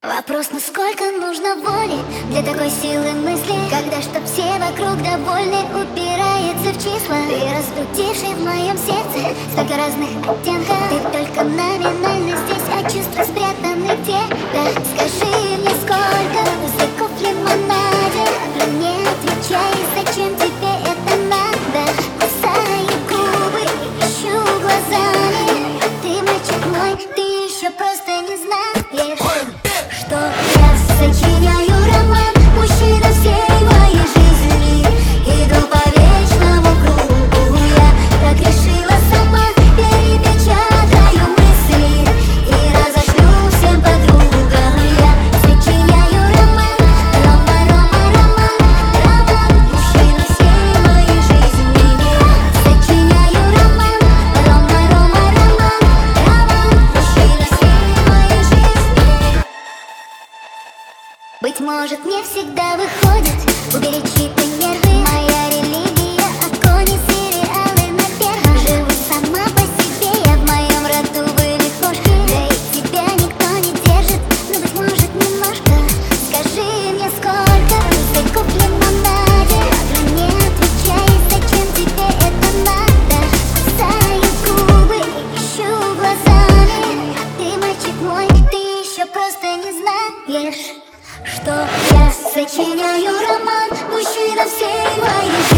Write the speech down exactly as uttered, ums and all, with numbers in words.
Вопрос, насколько нужно воли для такой силы мысли, когда чтоб все вокруг довольны, упирается в числа. Ты разбудивший в моем сердце столько разных оттенков. Ты только номинально здесь, а чувства спрятаны где? Да, скажи мне, сколько языков в лимонаде. Мне отвечай, зачем тебе это надо? Кусаю губы, ищу глазами, а ты, мальчик мой, ты еще просто не знаешь, что я сочиняю роман, мужчина всей моей жизни. Иду по вечному кругу, я так решила сама. Перепечатаю мысли и разошлю всем подругам. Я сочиняю роман, Рома, Рома, роман, роман, мужчина всей моей жизни. Я сочиняю роман, Рома, Рома, роман, роман, мужчина всей моей жизни. Быть может, не всегда выходит уберечь чьи-то нервы. Моя религия — огонь и сериалы на первом. Живу сама по себе, я в моем роду были кошки. Да и тебя никто не держит, но, быть может, немножко. Скажи мне, сколько языков в лимонаде. Мне отвечай, зачем тебе это надо? Кусаю губы, ищу глазами, а ты, мальчик мой, ты еще просто не знаешь, что я сочиняю роман, мужчина всей моей жизни.